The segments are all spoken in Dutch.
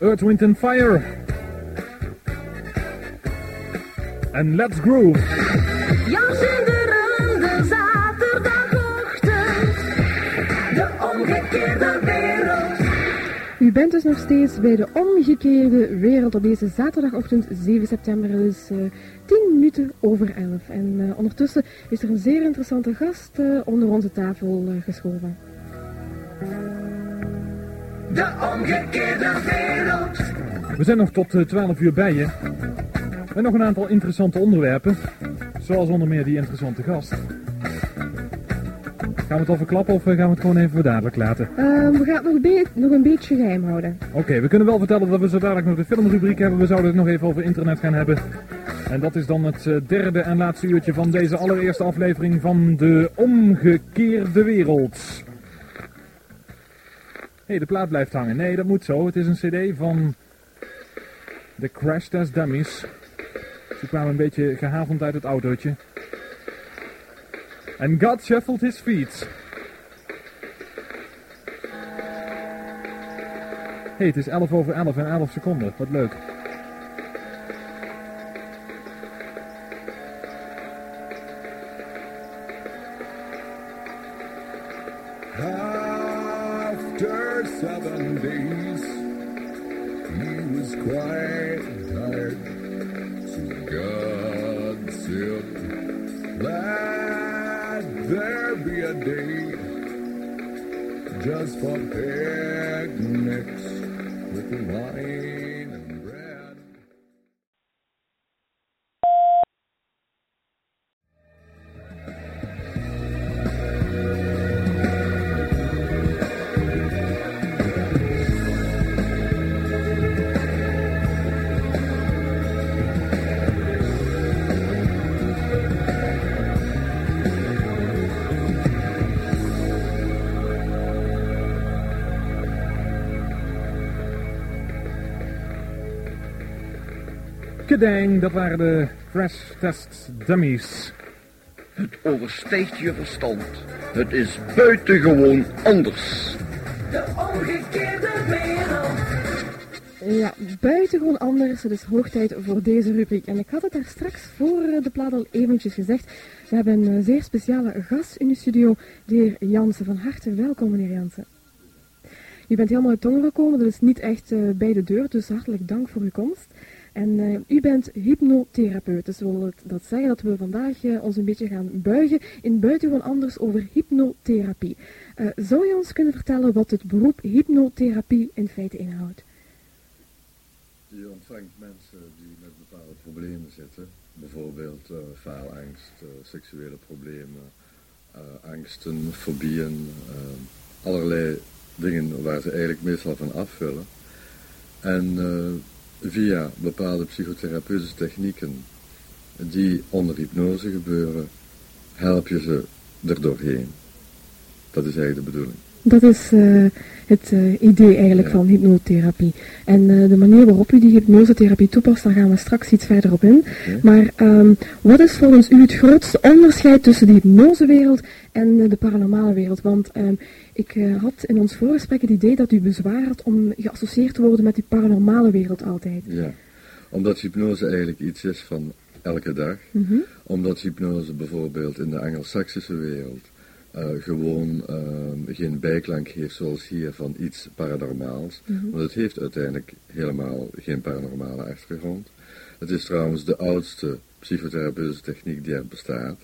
Earth, Wind and Fire. En Let's Groove. Jan zinderende zaterdagochtend. De omgekeerde wereld. U bent dus nog steeds bij de omgekeerde wereld op deze zaterdagochtend 7 september. Het is 10 minuten over 11. En ondertussen is er een zeer interessante gast onder onze tafel geschoven. De omgekeerde wereld. We zijn nog tot 12 uur bij je. En nog een aantal interessante onderwerpen. Zoals onder meer die interessante gast. Gaan we het al verklappen of gaan we het gewoon even voor dadelijk laten? We gaan het nog een beetje geheim houden. Oké, we kunnen wel vertellen dat we zo dadelijk nog de filmrubriek hebben. We zouden het nog even over internet gaan hebben. En dat is dan het derde en laatste uurtje van deze allereerste aflevering van de omgekeerde wereld. Hé, de plaat blijft hangen. Nee, dat moet zo. Het is een cd van de Crash Test Dummies. Ze kwamen een beetje gehavend uit het autootje. En God shuffled his feet. Hé, het is 11 over 11 en 11 seconden. Wat leuk. After 7 days, he was quite tired. So God said, let there be a day just for picnics with wine and bread. Kedang, dat waren de Crash Test Dummies. Het overstijgt je verstand. Het is buitengewoon anders. De omgekeerde wereld. Ja, buitengewoon anders. Het is hoog tijd voor deze rubriek. En ik had het daar straks voor de plaat al eventjes gezegd. We hebben een zeer speciale gast in de studio, de heer Jansen. Van harte welkom, meneer Jansen. U bent helemaal uit Tongeren gekomen, dat is niet echt bij de deur, dus hartelijk dank voor uw komst. En u bent hypnotherapeut, dus wil dat zeggen dat we vandaag ons een beetje gaan buigen in buitengewoon anders over hypnotherapie. Zou je ons kunnen vertellen wat het beroep hypnotherapie in feite inhoudt? Je ontvangt mensen die met bepaalde problemen zitten, bijvoorbeeld faalangst, seksuele problemen, angsten, fobieën, allerlei dingen waar ze eigenlijk meestal van af willen. En via bepaalde psychotherapeutische technieken die onder hypnose gebeuren, help je ze er doorheen. Dat is eigenlijk de bedoeling. Dat is het idee eigenlijk van hypnotherapie. En de manier waarop u die hypnosetherapie toepast, daar gaan we straks iets verder op in. Okay. Maar wat is volgens u het grootste onderscheid tussen de hypnosewereld en de paranormale wereld? Want ik had in ons voorgesprek het idee dat u bezwaar had om geassocieerd te worden met die paranormale wereld altijd. Ja, omdat hypnose eigenlijk iets is van elke dag. Mm-hmm. Omdat hypnose bijvoorbeeld in de Anglo-Saxische wereld gewoon geen bijklank heeft zoals hier van iets paranormaals. Mm-hmm. Want het heeft uiteindelijk helemaal geen paranormale achtergrond. Het is trouwens de oudste psychotherapeutische techniek die er bestaat.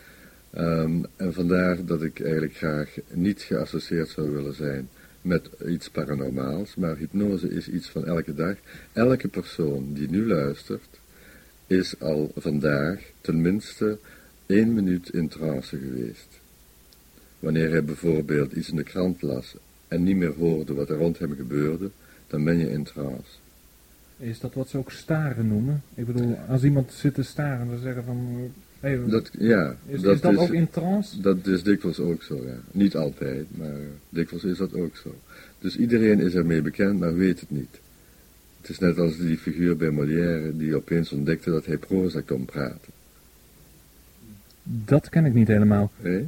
En vandaar dat ik eigenlijk graag niet geassocieerd zou willen zijn met iets paranormaals. Maar hypnose is iets van elke dag. Elke persoon die nu luistert is al vandaag tenminste 1 minuut in trance geweest. Wanneer hij bijvoorbeeld iets in de krant las en niet meer hoorde wat er rond hem gebeurde, dan ben je in trance. Is dat wat ze ook staren noemen? Ik bedoel, als iemand zit te staren, dan zeggen van... Hey, is dat ook in trance? Dat is dikwijls ook zo, ja. Niet altijd, maar dikwijls is dat ook zo. Dus iedereen is ermee bekend, maar weet het niet. Het is net als die figuur bij Molière die opeens ontdekte dat hij proza kon praten. Dat ken ik niet helemaal. Nee?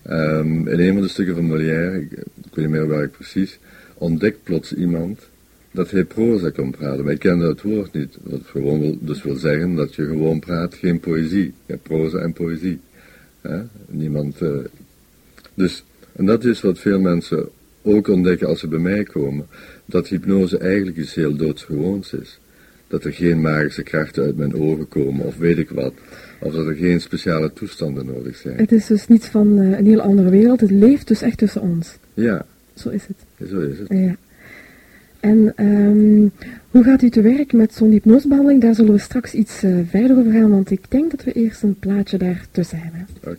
In een van de stukken van Molière, ik weet niet meer welk precies, ontdekt plots iemand dat hij proza kon praten. Wij kenden het woord niet. Wat gewoon wil zeggen dat je gewoon praat, geen poëzie. Je hebt proza en poëzie. Niemand... Dus, en dat is wat veel mensen ook ontdekken als ze bij mij komen. Dat hypnose eigenlijk iets heel doodsgewoons is. Dat er geen magische krachten uit mijn ogen komen, of weet ik wat. Of dat er geen speciale toestanden nodig zijn. Het is dus niet van een heel andere wereld. Het leeft dus echt tussen ons. Ja. Zo is het. Zo is het. Ja. En hoe gaat u te werk met zo'n hypnosebehandeling? Daar zullen we straks iets verder over gaan, want ik denk dat we eerst een plaatje daartussen hebben. Oké.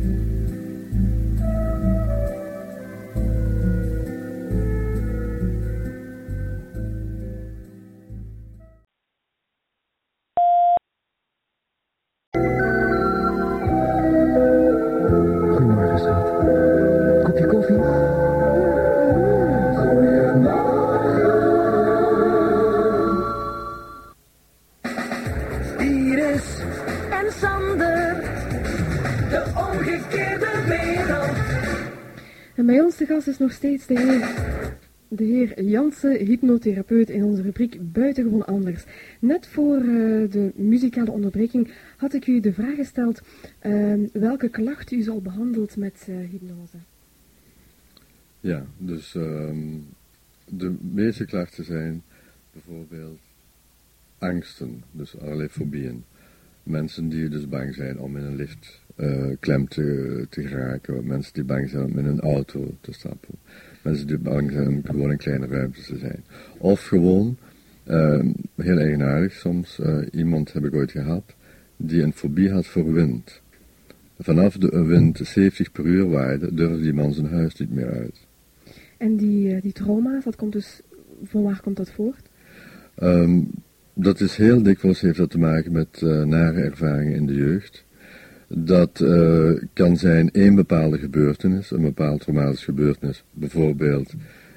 Goedemorgen, schat. Kopje koffie? Iris en Sander, de omgekeerde wereld. En bij ons de gast is nog steeds de heer Jansen, hypnotherapeut in onze rubriek Buitengewoon Anders. Net voor de muzikale onderbreking had ik u de vraag gesteld welke klacht u al behandelt met hypnose. Ja, dus de meeste klachten zijn bijvoorbeeld angsten, dus allerlei fobieën. Mensen die dus bang zijn om in een lift klem te geraken, mensen die bang zijn om in een auto te stappen, mensen die bang zijn om gewoon in kleine ruimtes te zijn. Of gewoon, heel eigenaardig soms, iemand heb ik ooit gehad, die een fobie had voor wind. Vanaf de wind 70 per uur waaide, durfde die man zijn huis niet meer uit. En die trauma's, dat komt dus, van waar komt dat voort? Dat is heel dikwijls, heeft dat te maken met nare ervaringen in de jeugd. Dat kan zijn één bepaalde gebeurtenis, een bepaald traumatische gebeurtenis. Bijvoorbeeld,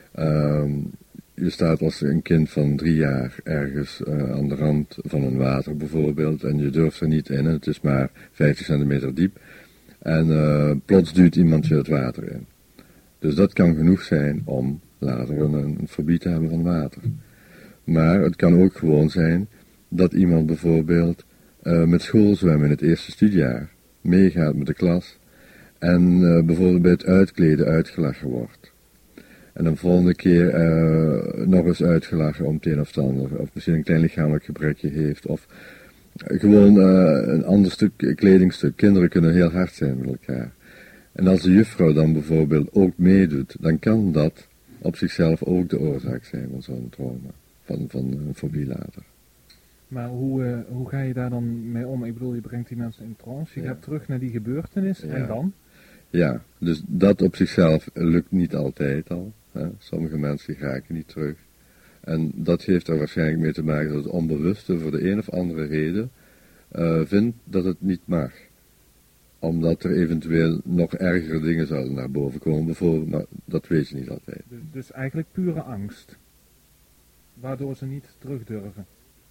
je staat als een kind van 3 jaar ergens aan de rand van een water bijvoorbeeld en je durft er niet in, het is maar 50 centimeter diep. En plots duwt iemand je het water in. Dus dat kan genoeg zijn om later een fobie te hebben van water. Maar het kan ook gewoon zijn dat iemand bijvoorbeeld met schoolzwemmen in het eerste studiejaar meegaat met de klas en bijvoorbeeld bij het uitkleden uitgelachen wordt. En de volgende keer nog eens uitgelachen om het een of het ander, of misschien een klein lichamelijk gebrekje heeft, of gewoon een ander stuk kledingstuk. Kinderen kunnen heel hard zijn met elkaar. En als de juffrouw dan bijvoorbeeld ook meedoet, dan kan dat op zichzelf ook de oorzaak zijn van zo'n trauma, van een fobie later. Maar hoe ga je daar dan mee om? Ik bedoel, je brengt die mensen in trance, je gaat terug naar die gebeurtenis en dan? Ja, dus dat op zichzelf lukt niet altijd al. Hè. Sommige mensen raken niet terug. En dat heeft er waarschijnlijk mee te maken dat het onbewuste voor de een of andere reden vindt dat het niet mag. Omdat er eventueel nog ergere dingen zouden naar boven komen. Bijvoorbeeld, nou, dat weet je niet altijd. Dus eigenlijk pure angst. Waardoor ze niet terug durven.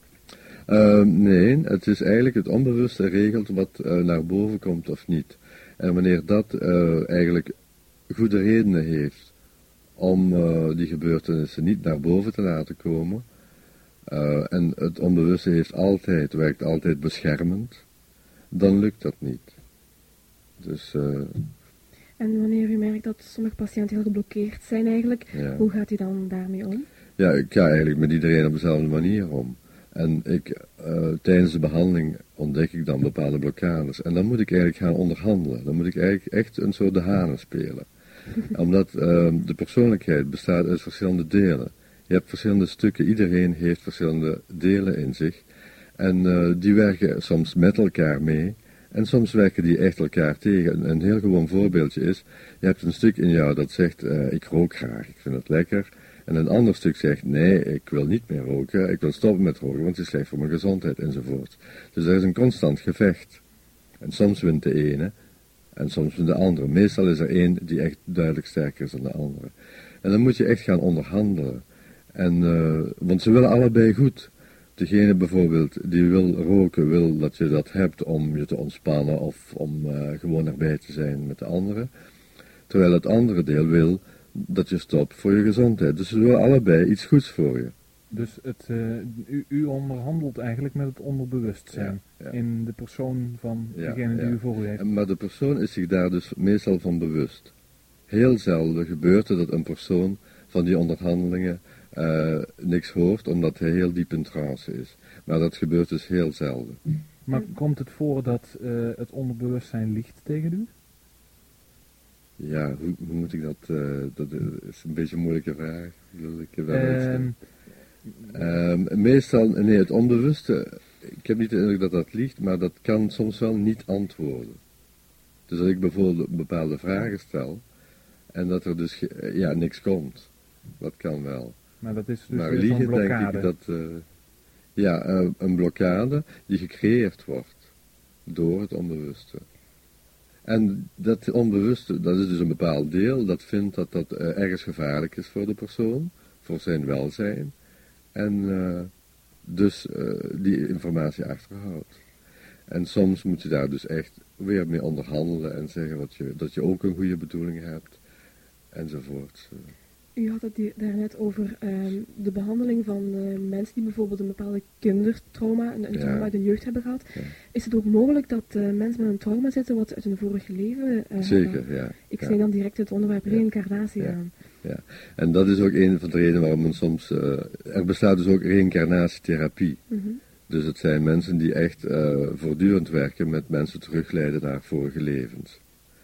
Nee, het is eigenlijk het onbewuste regelt wat naar boven komt of niet. En wanneer dat eigenlijk goede redenen heeft om die gebeurtenissen niet naar boven te laten komen, en het onbewuste werkt altijd beschermend, dan lukt dat niet. Dus, en wanneer u merkt dat sommige patiënten heel geblokkeerd zijn eigenlijk, hoe gaat u dan daarmee om? Ja, ik ga eigenlijk met iedereen op dezelfde manier om. En tijdens de behandeling ontdek ik dan bepaalde blokkades. En dan moet ik eigenlijk gaan onderhandelen. Dan moet ik eigenlijk echt een soort de hanen spelen. Omdat de persoonlijkheid bestaat uit verschillende delen. Je hebt verschillende stukken, iedereen heeft verschillende delen in zich. En die werken soms met elkaar mee. En soms werken die echt elkaar tegen. Een heel gewoon voorbeeldje is, je hebt een stuk in jou dat zegt, ik rook graag, ik vind het lekker. En een ander stuk zegt, nee, ik wil niet meer roken, ik wil stoppen met roken, want het is slecht voor mijn gezondheid enzovoort. Dus er is een constant gevecht. En soms wint de ene, en soms wint de andere. Meestal is er één die echt duidelijk sterker is dan de andere. En dan moet je echt gaan onderhandelen. En, want ze willen allebei goed. Degene bijvoorbeeld die wil roken, wil dat je dat hebt om je te ontspannen of om gewoon erbij te zijn met de anderen. Terwijl het andere deel wil dat je stopt voor je gezondheid. Dus ze willen allebei iets goeds voor je. Dus u onderhandelt eigenlijk met het onderbewustzijn in de persoon van degene die u voor u heeft. Maar de persoon is zich daar dus meestal van bewust. Heel zelden gebeurt het dat een persoon van die onderhandelingen niks hoort, omdat hij heel diep in trance is. Maar dat gebeurt dus heel zelden. Maar komt het voor dat het onderbewustzijn liegt tegen u? Ja, hoe moet ik dat... dat is een beetje een moeilijke vraag. Wil ik wel meestal, nee, het onbewuste... Ik heb niet de indruk dat dat liegt, maar dat kan soms wel niet antwoorden. Dus als ik bijvoorbeeld bepaalde vragen stel... en dat er dus niks komt. Dat kan wel. Maar dat is dus maar weer liegen, zo'n blokkade. denk ik dat... een blokkade die gecreëerd wordt door het onbewuste. En dat onbewuste, dat is dus een bepaald deel, dat vindt dat dat ergens gevaarlijk is voor de persoon, voor zijn welzijn. En dus die informatie achterhoudt. En soms moet je daar dus echt weer mee onderhandelen en zeggen dat je ook een goede bedoeling hebt, enzovoort. U had het daarnet over de behandeling van mensen die bijvoorbeeld een bepaalde kindertrauma, een trauma uit hun jeugd hebben gehad. Ja. Is het ook mogelijk dat mensen met een trauma zitten wat uit hun vorige leven Zeker, ja. Ik snij dan direct het onderwerp reïncarnatie aan. Ja, en dat is ook een van de redenen waarom men soms... er bestaat dus ook reïncarnatietherapie. Mm-hmm. Dus het zijn mensen die echt voortdurend werken met mensen terugleiden naar vorige levens.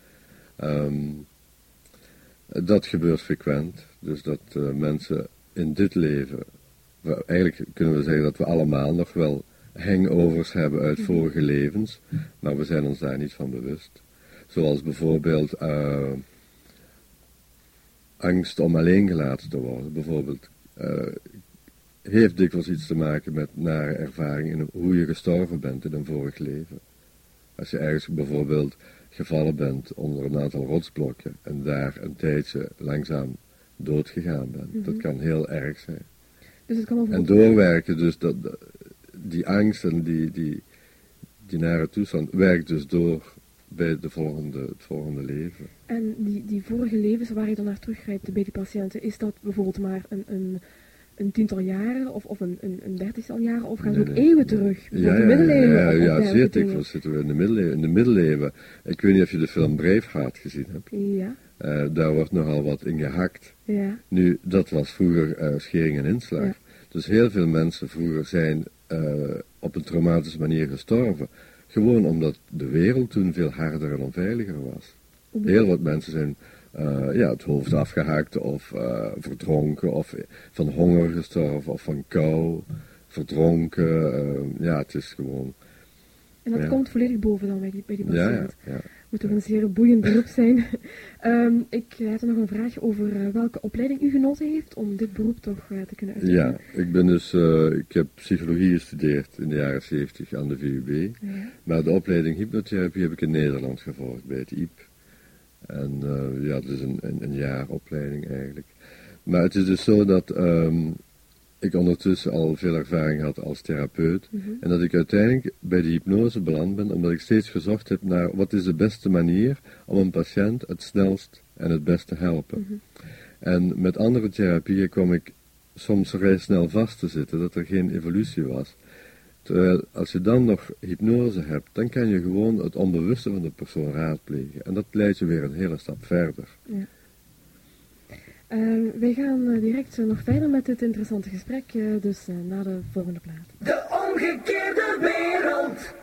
Dat gebeurt frequent. Dus dat mensen in dit leven... Eigenlijk kunnen we zeggen dat we allemaal nog wel hangovers hebben uit vorige levens. Maar we zijn ons daar niet van bewust. Zoals bijvoorbeeld angst om alleen gelaten te worden. Bijvoorbeeld heeft dikwijls iets te maken met nare ervaringen in hoe je gestorven bent in een vorig leven. Als je ergens bijvoorbeeld gevallen bent onder een aantal rotsblokken en daar een tijdje langzaam doodgegaan bent. Mm-hmm. Dat kan heel erg zijn. Dus het kan en doorwerken, dus die angst en die nare toestand werkt dus door bij het volgende leven. En die vorige levens waar je dan naar teruggrijpt bij die patiënten, is dat bijvoorbeeld maar een tiental jaren of een 30-tal jaren, of gaan ze ook eeuwen terug? Ja, de middeleeuwen? Ja, zeer dikwijls zitten we in de middeleeuwen. Ik weet niet of je de film Braveheart gezien hebt. Ja. Daar wordt nogal wat in gehakt. Ja. Nu, dat was vroeger schering en inslag. Ja. Dus heel veel mensen vroeger zijn op een traumatische manier gestorven. Gewoon omdat de wereld toen veel harder en onveiliger was. Heel wat mensen zijn het hoofd afgehakt of verdronken of van honger gestorven of van kou verdronken. Het is gewoon... En dat komt volledig boven dan bij die patiënt. Ja. Moet toch een zeer boeiend beroep zijn. Ik heb nog een vraag over welke opleiding u genoten heeft om dit beroep toch te kunnen uitoefenen. Ja, ik ben dus, ik heb psychologie gestudeerd in de jaren 70 aan de VUB. Ja. Maar de opleiding hypnotherapie heb ik in Nederland gevolgd bij het IEP. En dat is een jaar opleiding eigenlijk. Maar het is dus zo dat ik ondertussen al veel ervaring had als therapeut. Mm-hmm. En dat ik uiteindelijk bij de hypnose beland ben, omdat ik steeds gezocht heb naar wat is de beste manier om een patiënt het snelst en het best te helpen. Mm-hmm. En met andere therapieën kwam ik soms vrij snel vast te zitten dat er geen evolutie was. Terwijl als je dan nog hypnose hebt, dan kan je gewoon het onbewuste van de persoon raadplegen. En dat leidt je weer een hele stap verder. Ja. Wij gaan direct nog verder met dit interessante gesprek, dus na de volgende plaat. De omgekeerde wereld.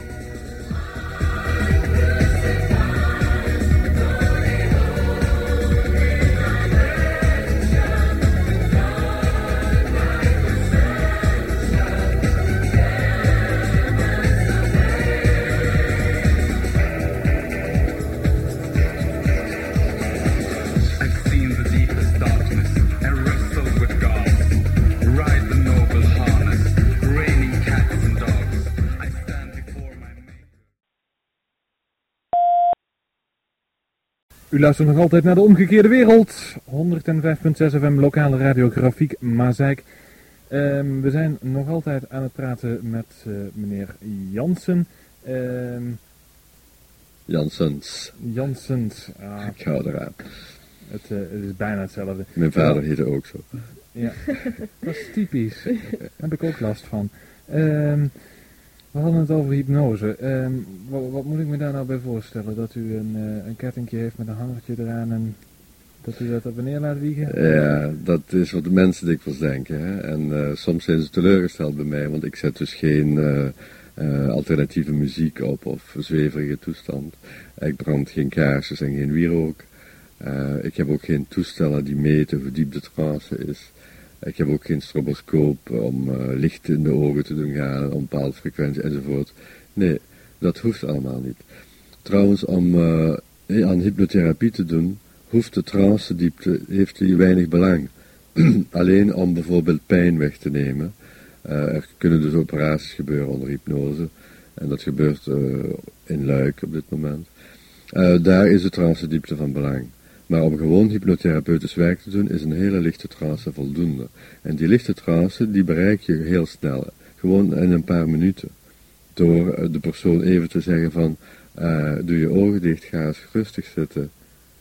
U luistert nog altijd naar de omgekeerde wereld. 105.6 FM, lokale radiografiek Mazeik. We zijn nog altijd aan het praten met meneer Jansen. Janssens. Janssens. Ik hou eraan. Het is bijna hetzelfde. Mijn vader heette ook zo. Ja, dat is typisch. Daar heb ik ook last van. We hadden het over hypnose. Wat moet ik me daar nou bij voorstellen? Dat u een kettingje heeft met een hangertje eraan en dat u dat op en neer laat wiegen? Ja, dat is wat de mensen dikwijls denken. Hè? En soms zijn ze teleurgesteld bij mij, want ik zet dus geen alternatieve muziek op of zweverige toestand. Ik brand geen kaarsjes en geen wierook. Ik heb ook geen toestellen die meten hoe diep de trance is. Ik heb ook geen stroboscoop om licht in de ogen te doen gaan, om bepaalde frequentie enzovoort. Nee, dat hoeft allemaal niet. Trouwens, om aan hypnotherapie te doen, hoeft de trance-diepte, heeft die weinig belang. Alleen om bijvoorbeeld pijn weg te nemen. Er kunnen dus operaties gebeuren onder hypnose. En dat gebeurt in Luik op dit moment. Daar is de trance-diepte van belang. Maar om gewoon hypnotherapeutisch werk te doen, is een hele lichte trance voldoende. En die lichte trance, die bereik je heel snel. Gewoon in een paar minuten. Door de persoon even te zeggen van, doe je ogen dicht, ga eens rustig zitten.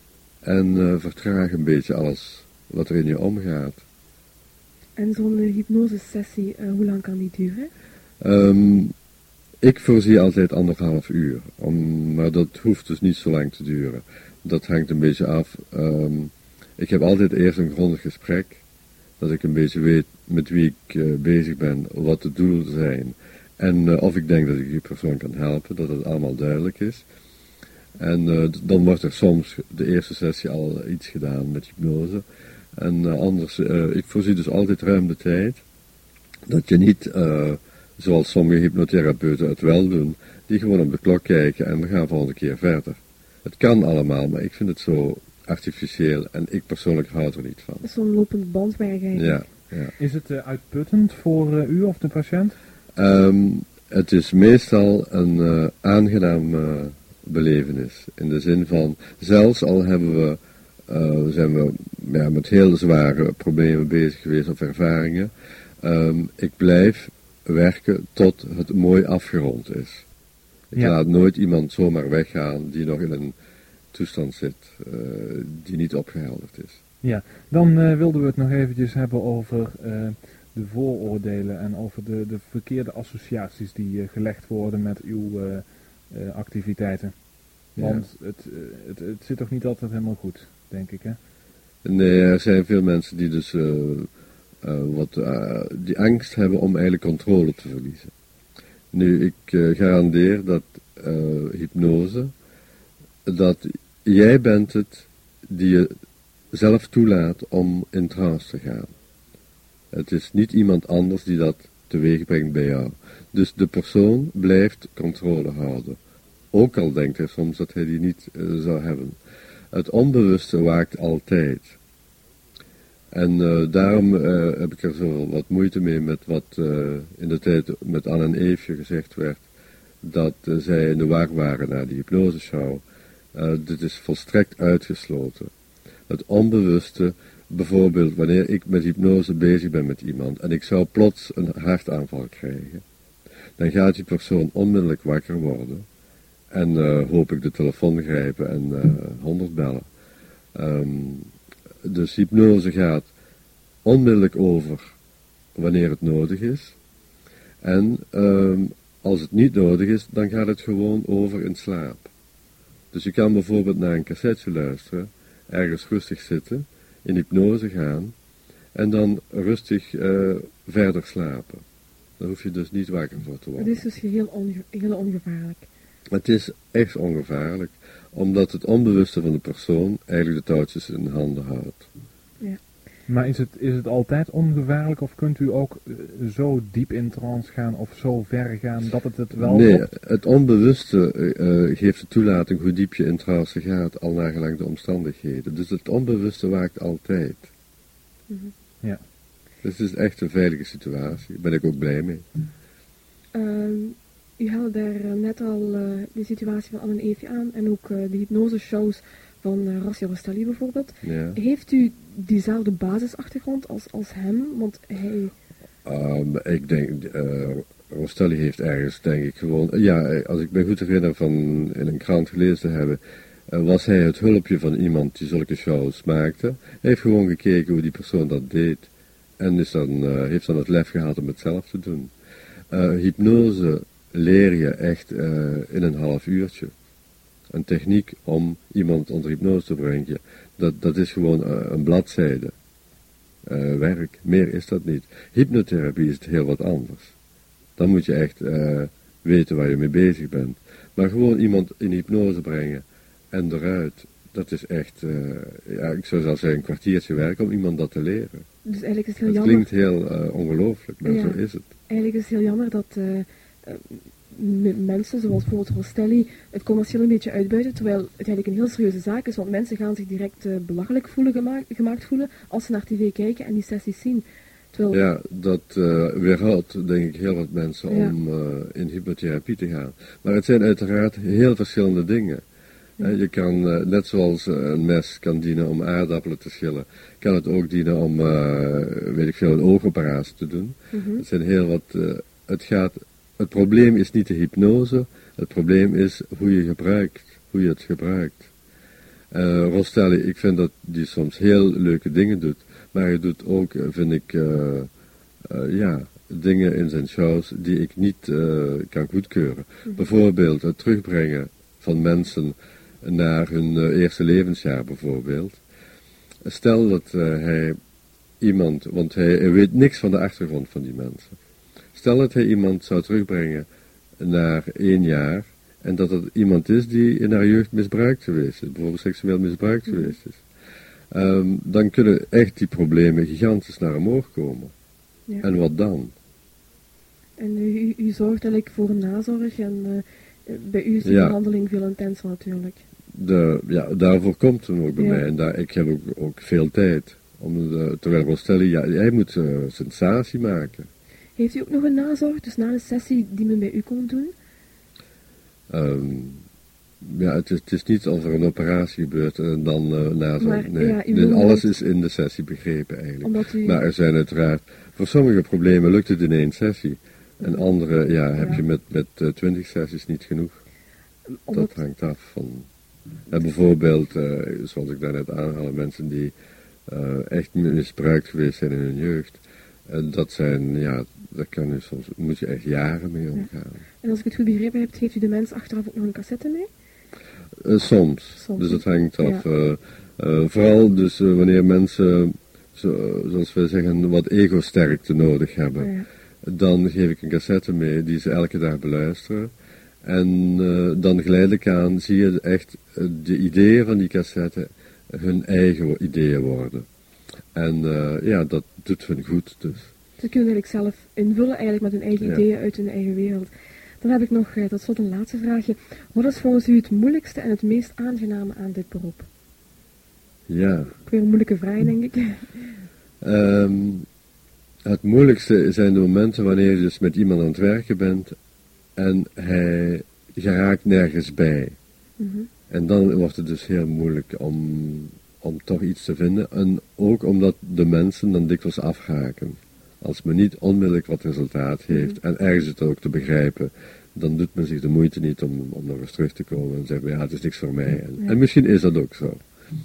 En vertraag een beetje alles wat er in je omgaat. En zo'n hypnosesessie, hoe lang kan die duren? Ik voorzie altijd 1,5 uur. Maar dat hoeft dus niet zo lang te duren. Dat hangt een beetje af. Ik heb altijd eerst een grondig gesprek. Dat ik een beetje weet met wie ik bezig ben, wat de doelen zijn. En of ik denk dat ik die persoon kan helpen, dat het allemaal duidelijk is. En dan wordt er soms de eerste sessie al iets gedaan met hypnose. En anders, ik voorzie dus altijd ruim de tijd. Dat je niet, zoals sommige hypnotherapeuten het wel doen, die gewoon op de klok kijken en we gaan volgende keer verder. Het kan allemaal, maar ik vind het zo artificieel en ik persoonlijk houd er niet van. Zo'n lopend bandwerk eigenlijk. Ja. Is het uitputtend voor u of de patiënt? Het is meestal een aangenaam belevenis. In de zin van, zelfs al zijn we met heel zware problemen bezig geweest of ervaringen. Ik blijf werken tot het mooi afgerond is. Ik laat nooit iemand zomaar weggaan die nog in een toestand zit die niet opgehelderd is. Ja, dan wilden we het nog eventjes hebben over de vooroordelen en over de verkeerde associaties die gelegd worden met uw activiteiten. Want het zit toch niet altijd helemaal goed, denk ik, hè? Nee, er zijn veel mensen die dus die angst hebben om eigenlijk controle te verliezen. Nu, ik garandeer dat hypnose, dat jij bent het die je zelf toelaat om in trance te gaan. Het is niet iemand anders die dat teweeg brengt bij jou. Dus de persoon blijft controle houden. Ook al denkt hij soms dat hij die niet zou hebben. Het onbewuste waakt altijd. En daarom heb ik er zo wat moeite mee met wat in de tijd met Anne en Eefje gezegd werd. Dat zij in de war waren naar die hypnoseshow. Dit is volstrekt uitgesloten. Het onbewuste, bijvoorbeeld wanneer ik met hypnose bezig ben met iemand en ik zou plots een hartaanval krijgen. Dan gaat die persoon onmiddellijk wakker worden. En hoop ik de telefoon grijpen en 100 bellen. Dus hypnose gaat onmiddellijk over wanneer het nodig is. En als het niet nodig is, dan gaat het gewoon over in slaap. Dus je kan bijvoorbeeld naar een cassetje luisteren, ergens rustig zitten, in hypnose gaan en dan rustig verder slapen. Daar hoef je dus niet wakker voor te worden. Het is dus heel ongevaarlijk. Het is echt ongevaarlijk, omdat het onbewuste van de persoon eigenlijk de touwtjes in handen houdt. Ja. Maar is het altijd ongevaarlijk of kunt u ook zo diep in trance gaan of zo ver gaan dat het wel... Nee, het onbewuste geeft de toelating hoe diep je in trance gaat, al nagelang de omstandigheden. Dus het onbewuste waakt altijd. Mm-hmm. Ja. Dus het is echt een veilige situatie, daar ben ik ook blij mee. U haalde daar net al de situatie van Anne en Eefje aan en ook de hypnoseshows van Rassi Rostali bijvoorbeeld. Ja. Heeft u diezelfde basisachtergrond als hem? Want hij... Ik denk, Rostali heeft ergens, denk ik gewoon... Ja, als ik me goed herinner van in een krant gelezen te hebben... was hij het hulpje van iemand die zulke shows maakte. Hij heeft gewoon gekeken hoe die persoon dat deed. en heeft dan het lef gehad om het zelf te doen. Hypnose leer je echt in een half uurtje. Een techniek om iemand onder hypnose te brengen, dat is gewoon een bladzijde werk. Meer is dat niet. Hypnotherapie is heel wat anders. Dan moet je echt weten waar je mee bezig bent. Maar gewoon iemand in hypnose brengen en eruit, dat is echt, ik zou zelfs zeggen, een kwartiertje werk om iemand dat te leren. Dus eigenlijk is het heel Het jammer. klinkt heel ongelooflijk, maar zo is het. Eigenlijk is het heel jammer dat mensen, zoals bijvoorbeeld Rostelli, het commercieel een beetje uitbuiten, terwijl het eigenlijk een heel serieuze zaak is, want mensen gaan zich direct belachelijk gemaakt voelen als ze naar tv kijken en die sessies zien. Terwijl... Ja, dat weerhoudt denk ik heel wat mensen om in hypnotherapie te gaan. Maar het zijn uiteraard heel verschillende dingen. Je kan, net zoals een mes kan dienen om aardappelen te schillen, kan het ook dienen om, weet ik veel, een oogoperatie te doen. Het zijn heel wat, het probleem is niet de hypnose, het probleem is hoe je het gebruikt. Rostelli, ik vind dat die soms heel leuke dingen doet, maar hij doet ook, vind ik, dingen in zijn shows die ik niet kan goedkeuren. Bijvoorbeeld het terugbrengen van mensen naar hun eerste levensjaar bijvoorbeeld. Stel dat hij iemand, want hij weet niks van de achtergrond van die mensen. Stel dat hij iemand zou terugbrengen naar 1 jaar en dat het iemand is die in haar jeugd misbruikt geweest is, bijvoorbeeld seksueel misbruikt geweest is. Dan kunnen echt die problemen gigantisch naar omhoog komen. Ja. En wat dan? En u zorgt eigenlijk voor een nazorg en bij u is die behandeling veel intenser natuurlijk. Daarvoor komt het ook bij mij. En ik heb ook veel tijd. Terwijl Rostelli, hij moet sensatie maken. Heeft u ook nog een nazorg, dus na de sessie die men bij u komt doen? Het is niet als er een operatie gebeurt en dan nazorg. Maar, nee, alles is in de sessie begrepen eigenlijk. Maar er zijn uiteraard, voor sommige problemen lukt het in 1 sessie. En andere, heb je met 20 sessies niet genoeg. Dat hangt af van... bijvoorbeeld, zoals ik daarnet aanhaalde, mensen die echt misbruikt geweest zijn in hun jeugd. Dat zijn, daar moet je echt jaren mee omgaan. En als ik het goed begrepen heb, geeft u de mens achteraf ook nog een cassette mee? Soms. Dus het hangt af. Vooral dus wanneer mensen, zoals we zeggen, wat ego-sterkte nodig hebben. Dan geef ik een cassette mee die ze elke dag beluisteren. En dan geleidelijk aan zie je echt de ideeën van die cassette hun eigen ideeën worden. En dat doet hun goed dus. Ze kunnen eigenlijk zelf invullen eigenlijk met hun eigen ideeën uit hun eigen wereld. Dan heb ik nog tot slot een laatste vraagje. Wat is volgens u het moeilijkste en het meest aangename aan dit beroep? Ja. Weer een moeilijke vraag, denk ik. Het moeilijkste zijn de momenten wanneer je dus met iemand aan het werken bent en hij geraakt nergens bij. En dan wordt het dus heel moeilijk om toch iets te vinden. En ook omdat de mensen dan dikwijls afhaken. Als men niet onmiddellijk wat resultaat heeft en ergens het ook te begrijpen, dan doet men zich de moeite niet om nog eens terug te komen en zeggen, het is niks voor mij. En misschien is dat ook zo.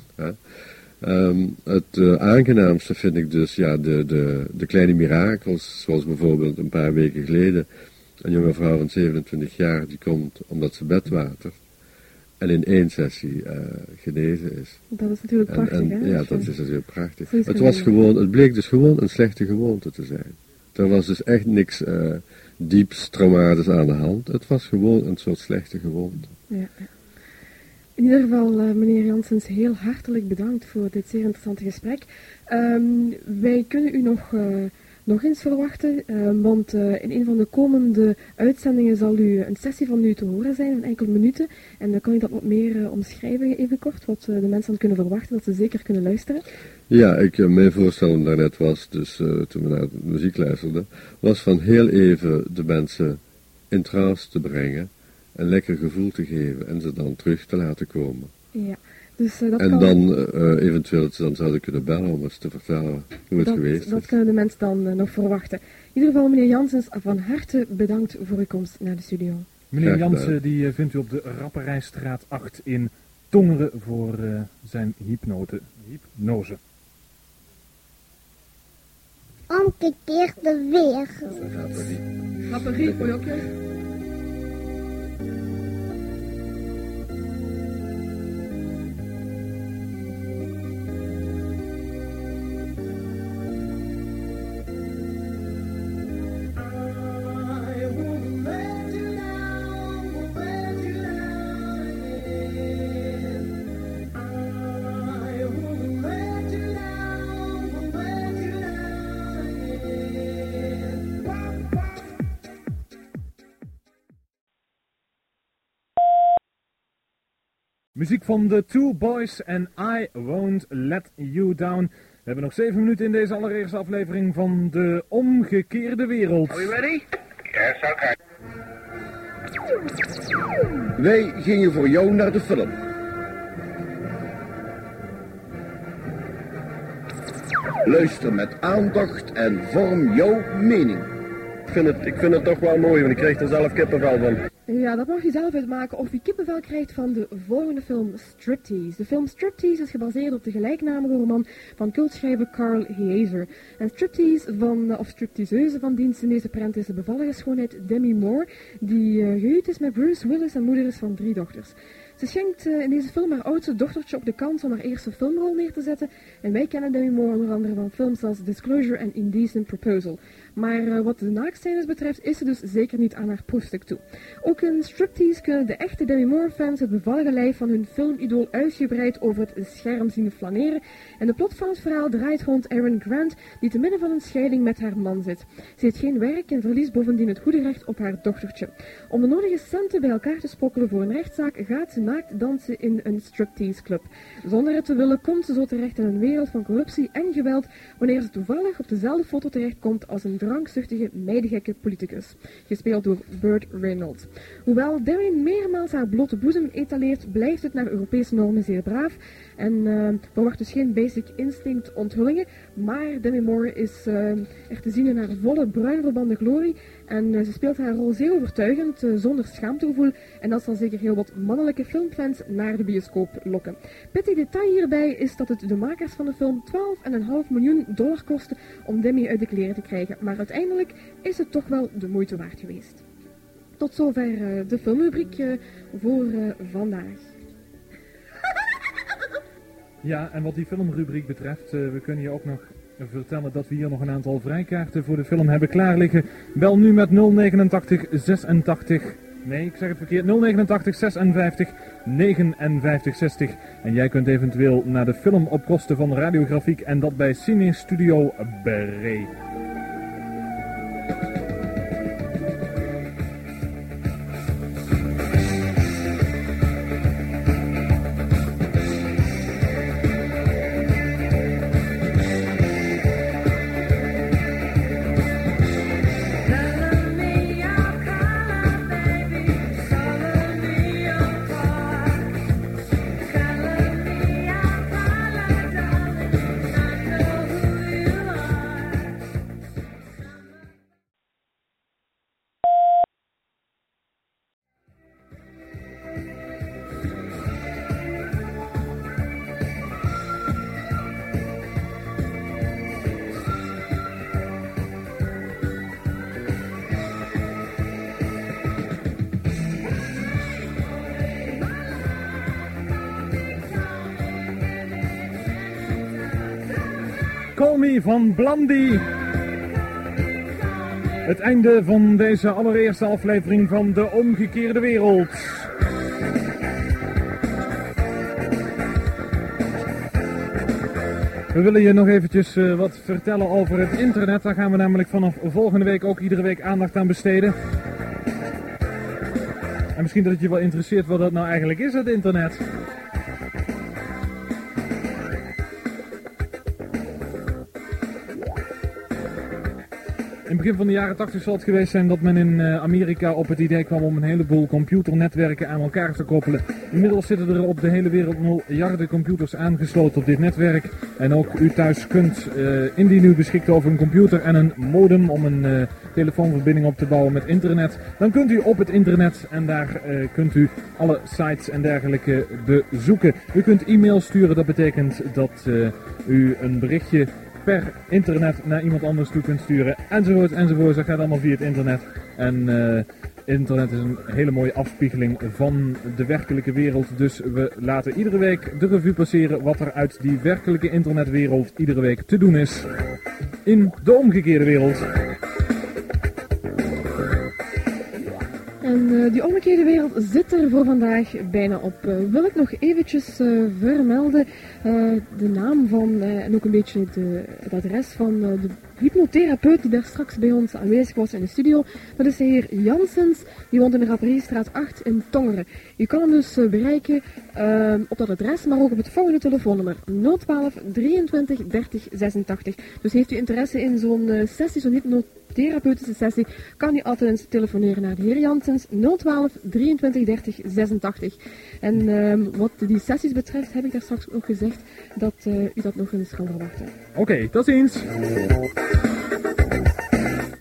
Het aangenaamste vind ik dus de kleine mirakels, zoals bijvoorbeeld een paar weken geleden een jonge vrouw van 27 jaar die komt omdat ze bedwatert en in 1 sessie genezen is. Dat is natuurlijk prachtig, hè? Ja, dat is natuurlijk prachtig. Het bleek dus gewoon een slechte gewoonte te zijn. Er was dus echt niks dieps traumatisch aan de hand. Het was gewoon een soort slechte gewoonte. Ja. In ieder geval, meneer Janssens, heel hartelijk bedankt voor dit zeer interessante gesprek. Wij kunnen u nog eens verwachten, want in een van de komende uitzendingen zal u een sessie van u te horen zijn, van enkele minuten. En dan kan ik dat wat meer omschrijven, even kort, wat de mensen dan kunnen verwachten, dat ze zeker kunnen luisteren. Ja, mijn voorstel daarnet was, dus toen we naar de muziek luisterden, was van heel even de mensen in trance te brengen, een lekker gevoel te geven en ze dan terug te laten komen. Ja. Dus, dat en kan... dan eventueel ze dan zouden kunnen bellen om eens te vertellen hoe het geweest is. Dat kunnen de mensen dan nog verwachten. In ieder geval, meneer Janssens, van harte bedankt voor uw komst naar de studio. Meneer Janssen, die vindt u op de Rapperijstraat 8 in Tongeren voor zijn hypnose. omgekeerde wereld. Gaperie, voor je ook, Muziek van The Two Boys en I Won't Let You Down. We hebben nog 7 minuten in deze allereerste aflevering van De Omgekeerde Wereld. Are we ready? Yes, okay. Wij gingen voor jou naar de film. Luister met aandacht en vorm jouw mening. Ik vind het toch wel mooi, want ik kreeg er zelf kippenvel van. Ja, dat mag je zelf uitmaken of je kippenvel krijgt van de volgende film Striptease. De film Striptease is gebaseerd op de gelijknamige roman van cultschrijver Carl Hazer. En stripteaseuse van dienst in deze prent is de bevallige schoonheid Demi Moore, die gehuwd is met Bruce Willis en moeder is van 3 dochters. Ze schenkt in deze film haar oudste dochtertje op de kans om haar eerste filmrol neer te zetten. En wij kennen Demi Moore onder andere van films als Disclosure en Indecent Proposal. Maar wat de naakscènes betreft is ze dus zeker niet aan haar proefstuk toe. Ook in Striptease kunnen de echte Demi Moore-fans het bevallige lijf van hun filmidool uitgebreid over het scherm zien flaneren. En de plot van het verhaal draait rond Erin Grant, die te midden van een scheiding met haar man zit. Ze heeft geen werk en verliest bovendien het goede recht op haar dochtertje. Om de nodige centen bij elkaar te sprokkelen voor een rechtszaak gaat ze naakt dansen in een striptease club. Zonder het te willen komt ze zo terecht in een wereld van corruptie en geweld, wanneer ze toevallig op dezelfde foto terechtkomt als een drankzuchtige, meidengekke politicus, gespeeld door Burt Reynolds. Hoewel Demi meermaals haar blote boezem etaleert, blijft het naar Europese normen zeer braaf en verwacht dus geen Basic Instinct onthullingen, maar Demi Moore is er te zien in haar volle bruin verbande glorie en ze speelt haar rol zeer overtuigend, zonder schaamtegevoel, en dat zal zeker heel wat mannelijke filmfans naar de bioscoop lokken. Pittig detail hierbij is dat het de makers van de film $12,5 miljoen kostte om Demi uit de kleren te krijgen, maar uiteindelijk is het toch wel de moeite waard geweest. Tot zover de filmrubriek voor vandaag. Ja, en wat die filmrubriek betreft, we kunnen je ook nog vertellen dat we hier nog een aantal vrijkaarten voor de film hebben klaar liggen. Bel nu met 089 86... Nee, ik zeg het verkeerd. 089 56 59 60. En jij kunt eventueel naar de film op kosten van Radiografiek en dat bij Cine Studio Bree. Call Me van Blondie. Het einde van deze allereerste aflevering van De Omgekeerde Wereld. We willen je nog eventjes wat vertellen over het internet. Daar gaan we namelijk vanaf volgende week ook iedere week aandacht aan besteden. En misschien dat het je wel interesseert wat dat nou eigenlijk is, het internet. In het begin van de jaren 80 zal het geweest zijn dat men in Amerika op het idee kwam om een heleboel computernetwerken aan elkaar te koppelen. Inmiddels zitten er op de hele wereld miljarden computers aangesloten op dit netwerk. En ook u thuis kunt, indien u beschikt over een computer en een modem om een telefoonverbinding op te bouwen met internet, dan kunt u op het internet en daar kunt u alle sites en dergelijke bezoeken. U kunt e-mail sturen, dat betekent dat u een berichtje per internet naar iemand anders toe kunt sturen. Enzovoort, enzovoort. Dat gaat allemaal via het internet. En internet is een hele mooie afspiegeling van de werkelijke wereld. Dus we laten iedere week de revue passeren wat er uit die werkelijke internetwereld iedere week te doen is. In de omgekeerde wereld. En die omgekeerde wereld zit er voor vandaag bijna op. Wil ik nog eventjes vermelden de naam van en ook een beetje het adres van de hypnotherapeut die daar straks bij ons aanwezig was in de studio. Dat is de heer Janssens, die woont in de Raperiestraat 8 in Tongeren. Je kan hem dus bereiken op dat adres, maar ook op het volgende telefoonnummer 012 23 30 86. Dus heeft u interesse in zo'n sessie, zo'n hypnotherapeutische sessie, kan u altijd telefoneren naar de heer Janssens 012 23 30 86. En wat die sessies betreft heb ik daar straks ook gezegd dat u dat nog eens kan verwachten. Oké, tot ziens!